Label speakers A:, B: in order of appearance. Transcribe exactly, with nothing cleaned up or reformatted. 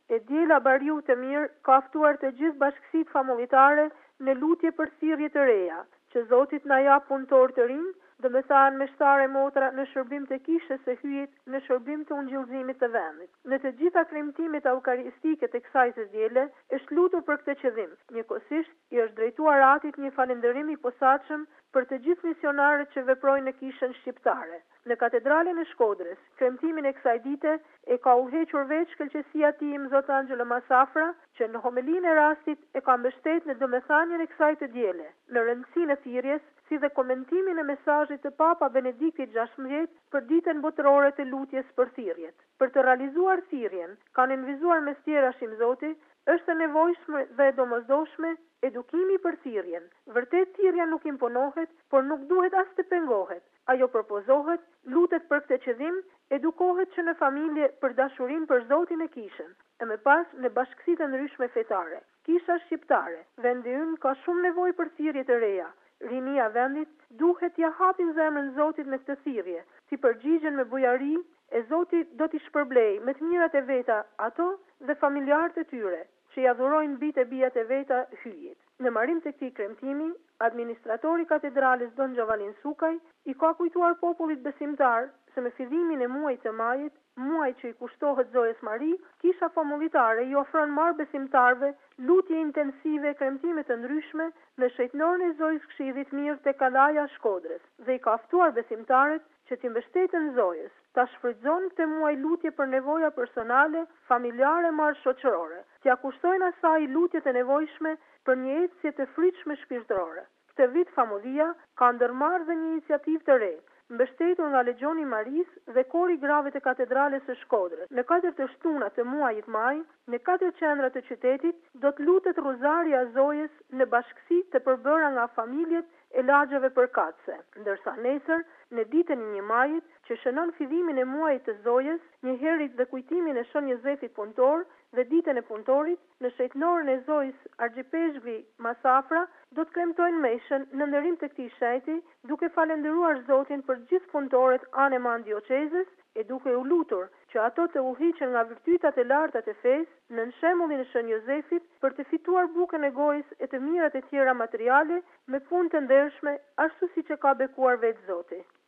A: e Diela Bariu të mirë ka ftuar të gjithë bashkësitë famuljetare në lutje për thirrje të reja, që Zotit na jap punëtor të rinj, dhe me thanë meshtare motra në shërbim të kishës së hyjit në shërbim të ungjillëzimit të vendit. Në të gjitha kremtimet aukaristike të kësaj së diele, është lutur për këtë qëllim. Njëkohësisht i është drejtuar atit një falënderim i posaçëm për të gjithë misionarët që veprojnë në kishën shqiptare. Në katedralen e Shkodrës, kremtimin e kësaj dite e ka udhëhequr veç shkëlqësia e tij Zot Angelo Masafra, që në homilinë e rastit e ka mbështetur në domethënien e kësaj të diele, në rëndësinë e thirrjes, si dhe komentimin e mesazhit të Papa Benediktit gjashtëmbëdhjetë për ditën botërore të lutjes për thirrjet. Për të realizuar thirrjen, kanë invizuar mes tjera Shim Zoti, është e nevojshme dhe e domosdoshme edukimi për thirrjen. Vërtet thirrja nuk imponohet, por nuk duhet as të pengohet. Ajo propozohet, lutet për këtë qëllim, edukohet që në familje për dashurinë për Zotin e kishën, e më pas në bashkësitë të ndryshme fetare. Kisha shqiptare, vendi ynë ka shumë nevojë për thirrje të reja. Rinia vendit duhet t'ia hapin zemrën Zotit në këtë thirrje, si përgjigjen me bujari, e Zoti do t'i shpërblej me të mirat e veta ato dhe familjarët e tyre, që i adhurojnë bijtë e bijat e veta hyjit. Në marrim të këtij kremtimi, administratori i katedrales Don Giovalin Sukaj i ka kujtuar popullit besimtar se me fillimin e muajit të majit, muaj që i kushtohet Zojës Mari, kisha famuljetare i ofron marr besimtarve lutje intensive, kremtime të ndryshme në shenjtënorën e Zojës Këshillit Mirë te Kallaja Shkodrës dhe i ka ftuar besimtarët që t'i mbështeten Zojës, ta shfrytëzojnë këtë muaj lutje për nevoja personale, familjare, marrë shoqërore, t'ia kushtojnë asaj lutjet e nevojshme për një ecje të fritshme shpirtërore. Këtë vit famullia ka ndërmarrë dhe një iniciativë të re, mbështetur nga Legjoni i Marisë dhe Kori i Grave të Katedrales së Shkodrës. Në katër të shtuna të muajit maj, në katër qendra të qytetit, do të lutet Rozaria e Zojës në bashkësi të përbëra nga familjet e lagjeve përkatëse, ndërsa nesër, në ditën e një majit, që shënon fillimin e muajit të Zojës, njëherët dhe kujtimin e Shën Jozefit punëtor dhe ditën e punëtorit, në shenjtënorën e Zojës Argjipezhvi Masafra, do të kremtojnë meshën në ndërim të këtij shenjti, duke falendëruar Zotin për gjithë punëtorët aneman dioqezës, e duke u lutur që ato të udhëhiqen nga virtytat e larta të fesë në shembullin e Shën Jozefit për të fituar bukën e gojës e të mirat e tjera materiale me punë të ndershme, ashtu siç e ka bekuar vetë Zoti.